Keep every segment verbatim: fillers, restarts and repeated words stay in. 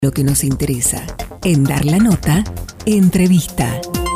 Lo que nos interesa en Dar la Nota, entrevista.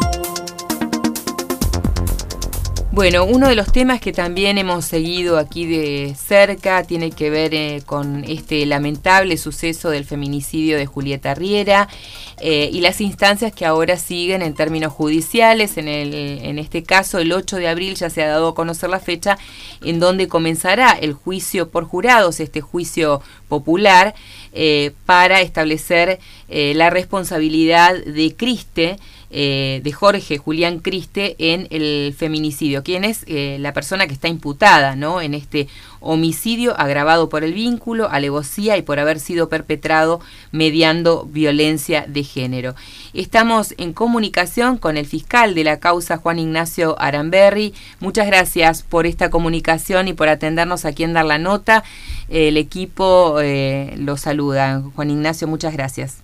Bueno, uno de los temas que también hemos seguido aquí de cerca tiene que ver eh, con este lamentable suceso del feminicidio de Julieta Riera eh, y las instancias que ahora siguen en términos judiciales. En, el, en este caso, el ocho de abril ya se ha dado a conocer la fecha en donde comenzará el juicio por jurados, este juicio popular, eh, para establecer eh, la responsabilidad de Criste, Eh, de Jorge Julián Criste en el feminicidio, quien es eh, la persona que está imputada, ¿no?, en este homicidio agravado por el vínculo, alevosía y por haber sido perpetrado mediando violencia de género. Estamos en comunicación con el fiscal de la causa, Juan Ignacio Aramberri. Muchas gracias por esta comunicación y por atendernos aquí en Dar la Nota. El equipo eh, lo saluda. Juan Ignacio, muchas gracias.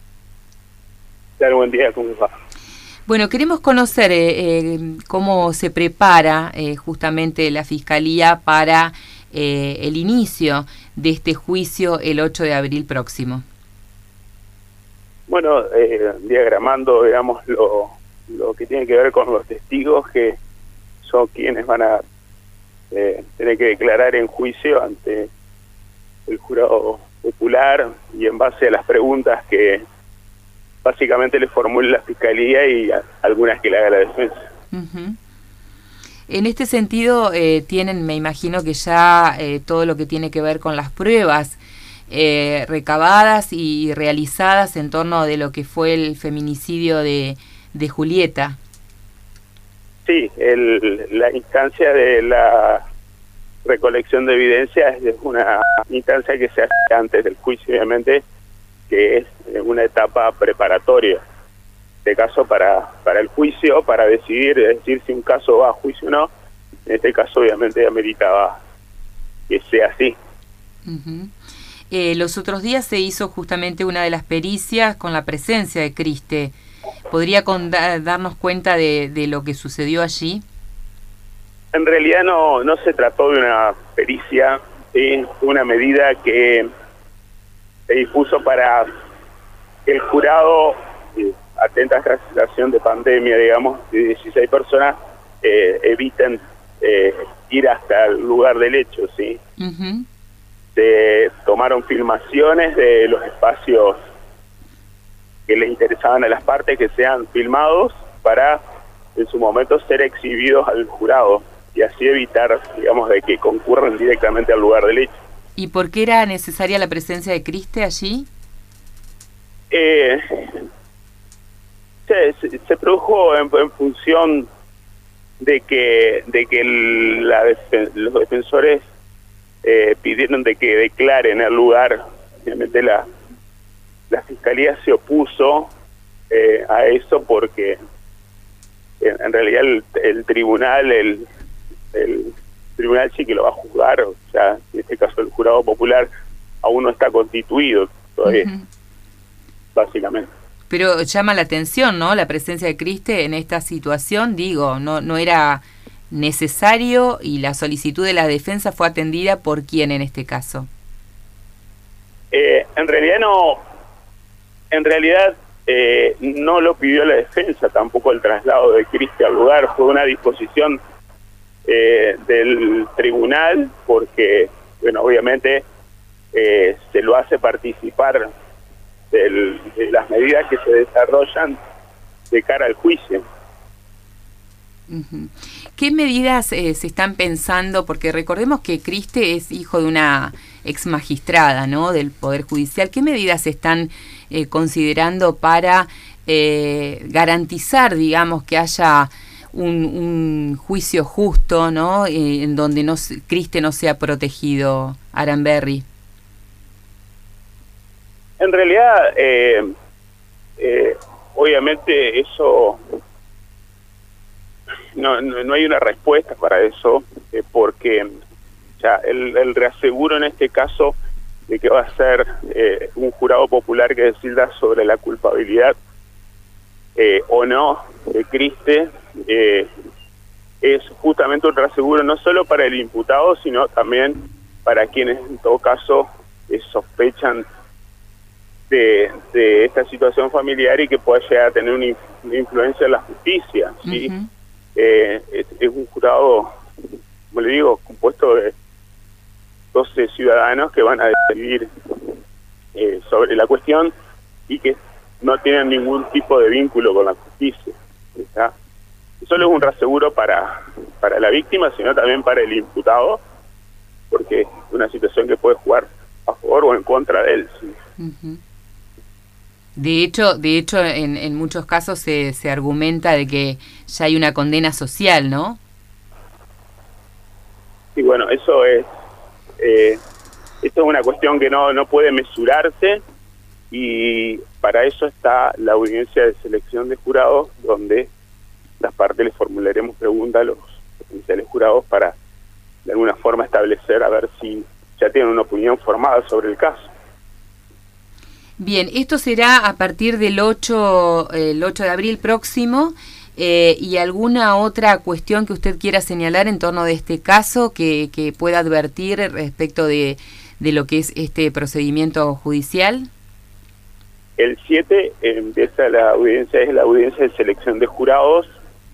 Claro, buen día, ¿cómo va? Bueno, queremos conocer eh, eh, cómo se prepara eh, justamente la Fiscalía para eh, el inicio de este juicio el ocho de abril próximo. Bueno, eh, diagramando, digamos, lo, lo que tiene que ver con los testigos, que son quienes van a eh, tener que declarar en juicio ante el jurado popular, y en base a las preguntas que básicamente le formule la Fiscalía y a, algunas que le haga la defensa. Uh-huh. En este sentido, eh, tienen, me imagino que ya eh, todo lo que tiene que ver con las pruebas eh, recabadas y realizadas en torno de lo que fue el feminicidio de, de Julieta. Sí, el, la instancia de la recolección de evidencias es una instancia que se hace antes del juicio, obviamente, que es una etapa preparatoria, de caso para para el juicio, para decidir, es decir, si un caso va a juicio o no. En este caso, obviamente, ameritaba que sea así. Uh-huh. Eh, los otros días se hizo justamente una de las pericias con la presencia de Criste. ¿Podría con, da, darnos cuenta de, de lo que sucedió allí? En realidad no no se trató de una pericia, ¿sí? Fue una medida que se dispuso para que el jurado, eh, atenta a esta situación de pandemia, digamos, de dieciséis personas, eh, eviten eh, ir hasta el lugar del hecho, ¿sí? Uh-huh. Se tomaron filmaciones de los espacios que les interesaban a las partes que sean filmados para, en su momento, ser exhibidos al jurado y así evitar, digamos, de que concurran directamente al lugar del hecho. ¿Y por qué era necesaria la presencia de Criste allí? Eh, se, se, se produjo en, en función de que de que el, la defen, los defensores eh, pidieron de que declaren el lugar. Obviamente la, la Fiscalía se opuso eh, a eso porque en, en realidad el, el tribunal, el, el tribunal sí que lo va a juzgar, o sea, en este caso el jurado popular aún no está constituido todavía, uh-huh. básicamente. Pero llama la atención, ¿no?, la presencia de Criste en esta situación. Digo, no no era necesario, y la solicitud de la defensa fue atendida por quién en este caso. Eh, en realidad no, en realidad eh, no lo pidió la defensa, tampoco el traslado de Criste al lugar, fue una disposición Eh, del tribunal, porque, bueno, obviamente eh, se lo hace participar del, de las medidas que se desarrollan de cara al juicio. Uh-huh. ¿Qué medidas eh, se están pensando? Porque recordemos que Criste es hijo de una ex magistrada, ¿no?, del Poder Judicial. ¿Qué medidas se están eh, considerando para eh, garantizar, digamos, que haya Un, un juicio justo, ¿no?, eh, en donde no Criste no sea protegido, Aramberri? En realidad, eh, eh, obviamente eso no, no, no hay una respuesta para eso, eh, porque o sea, el, el reaseguro en este caso de que va a ser eh, un jurado popular que decida sobre la culpabilidad eh, o no de Criste, Eh, es justamente un reaseguro no solo para el imputado, sino también para quienes en todo caso eh, sospechan de, de esta situación familiar y que pueda llegar a tener una, una influencia en la justicia, ¿sí? Uh-huh. eh, es, es un jurado, como le digo, compuesto de doce ciudadanos que van a decidir eh, sobre la cuestión y que no tienen ningún tipo de vínculo con la justicia, ¿está? Solo es un reaseguro para, para la víctima, sino también para el imputado, porque es una situación que puede jugar a favor o en contra de él, ¿sí? Uh-huh. De hecho, de hecho en, en muchos casos se, se argumenta de que ya hay una condena social, ¿no? Y bueno, eso es eh, esto es una cuestión que no, no puede mesurarse, y para eso está la audiencia de selección de jurados, donde las partes les formularemos preguntas a los potenciales jurados para de alguna forma establecer a ver si ya tienen una opinión formada sobre el caso. Bien, esto será a partir del ocho, el ocho de abril próximo, eh, y alguna otra cuestión que usted quiera señalar en torno de este caso que, que pueda advertir respecto de, de lo que es este procedimiento judicial. El siete eh, empieza la audiencia, es la audiencia de selección de jurados,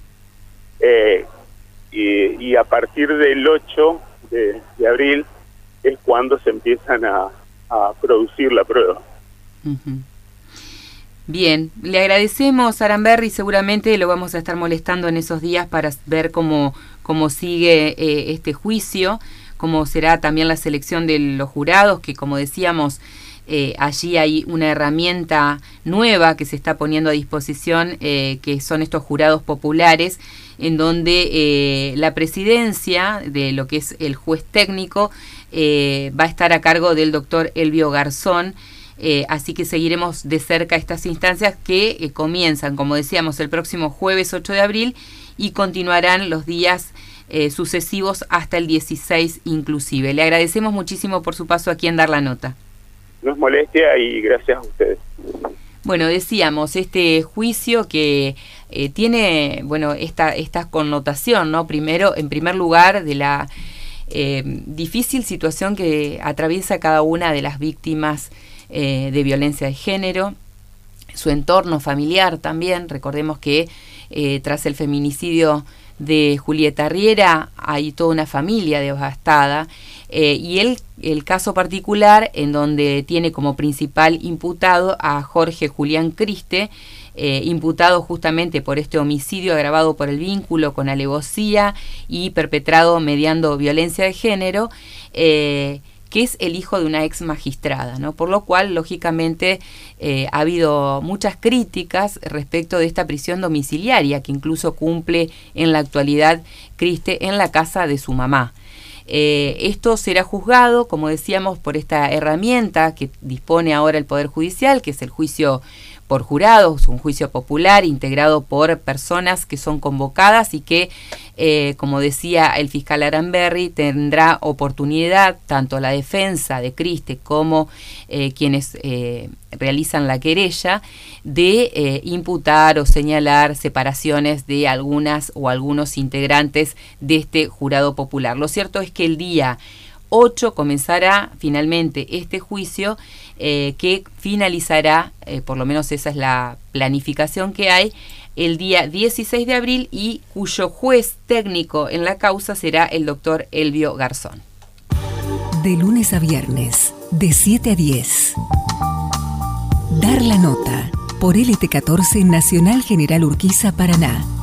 eh, y, y a partir del ocho de, de abril es cuando se empiezan a, a producir la prueba. Uh-huh. Bien, le agradecemos, Aramberri, seguramente lo vamos a estar molestando en esos días para ver cómo, cómo sigue eh, este juicio, cómo será también la selección de los jurados, que como decíamos, eh, allí hay una herramienta nueva que se está poniendo a disposición, eh, que son estos jurados populares, en donde eh, la presidencia de lo que es el juez técnico eh, va a estar a cargo del doctor Elvio Garzón. Eh, así que seguiremos de cerca estas instancias que eh, comienzan, como decíamos, el próximo jueves ocho de abril y continuarán los días eh, sucesivos hasta el dieciséis inclusive. Le agradecemos muchísimo por su paso aquí en Dar la Nota. No es molestia y gracias a ustedes. Bueno, decíamos, este juicio que eh, tiene, bueno, esta, esta connotación, ¿no? Primero, en primer lugar, de la eh, difícil situación que atraviesa cada una de las víctimas Eh, de violencia de género, su entorno familiar también. Recordemos que eh, tras el feminicidio de Julieta Riera hay toda una familia devastada, eh, y el, el caso particular en donde tiene como principal imputado a Jorge Julián Criste, eh, imputado justamente por este homicidio agravado por el vínculo con alevosía y perpetrado mediando violencia de género, eh, que es el hijo de una ex magistrada, ¿no? Por lo cual, lógicamente, eh, ha habido muchas críticas respecto de esta prisión domiciliaria que incluso cumple en la actualidad Criste en la casa de su mamá. Eh, esto será juzgado, como decíamos, por esta herramienta que dispone ahora el Poder Judicial, que es el juicio por jurados, un juicio popular integrado por personas que son convocadas y que, eh, como decía el fiscal Aramberri, tendrá oportunidad tanto la defensa de Criste como eh, quienes eh, realizan la querella de eh, imputar o señalar separaciones de algunas o algunos integrantes de este jurado popular. Lo cierto es que el día ocho comenzará finalmente este juicio, eh, que finalizará, eh, por lo menos esa es la planificación que hay, el día dieciséis de abril, y cuyo juez técnico en la causa será el doctor Elvio Garzón. De lunes a viernes, de siete a diez. Dar la Nota, por L T catorce Nacional General Urquiza, Paraná.